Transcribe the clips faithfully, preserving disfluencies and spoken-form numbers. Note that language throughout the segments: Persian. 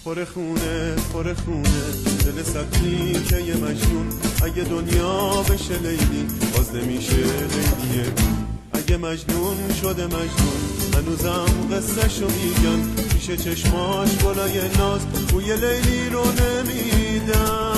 پر خونه پر خونه دل سطحی که یه مجنون، اگه دنیا بشه لیلی باز نمیشه لیلیه. اگه مجنون شده مجنون هنوزم قصه شو میگن، پیش چشماش گلای ناز بوی لیلی رو نمیدن.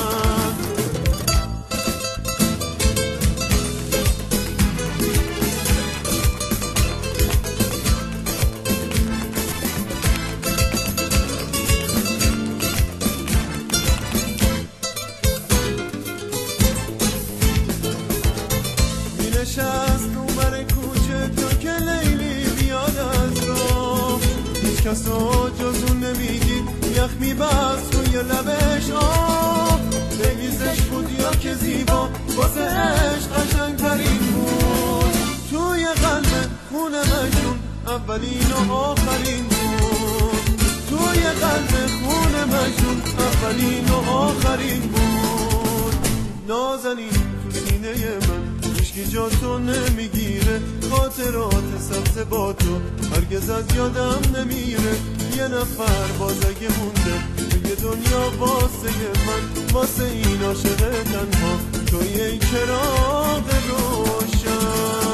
نشست اونور کوچه تا که لیلی بیاد از راه، هیچ کس رو جز اون نمیدید، یخ میبست روی لبش. آه لیلی زشت بود یا که زیبا، واسه عشق قشنگترین بود. توی قلب خون مجنون اولین و آخرین بود. توی قلب خون مجنون اولین و آخرین بود. نازنین تو سینه من هیچکی جا تو نمیگیره، خاطرات سبز با تو هرگز از یادم نمیره. یه نفر باز اگه مونده توی دنیا واسه من، واسه این عاشق تنها توی این چراغ روشن.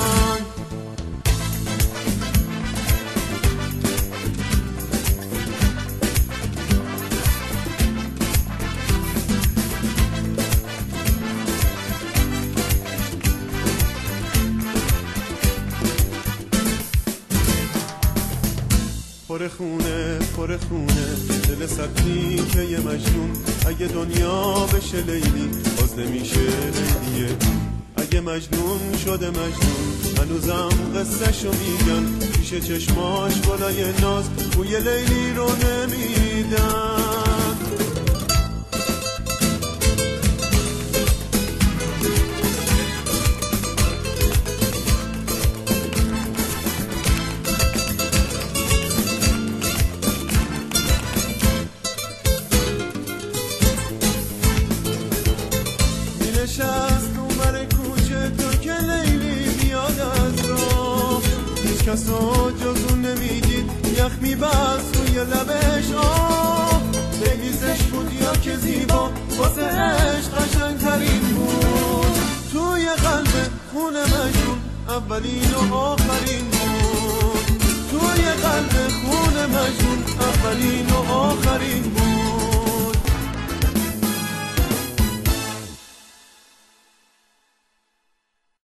پر خونه پر خونه دل سطحی که یه مجنون، اگه دنیا بشه لیلی باز نمیشه لیلیه. اگه مجنون شده مجنون هنوزم قصه شو میگن، پیش چشماش گلای ناز بوی لیلی رو نمیدن. نشست اونور کوچه تا که لیلی بیاد از راه، هیچ کس رو جز اون نمیدید، یخ میبست روی لبش. آه لیلی زشت بود یا که زیبا، واسه عشق قشنگترین بود. توی قلب خون مجنون اولین و آخرین بود. توی قلب خون مجنون اولین و آخرین بود.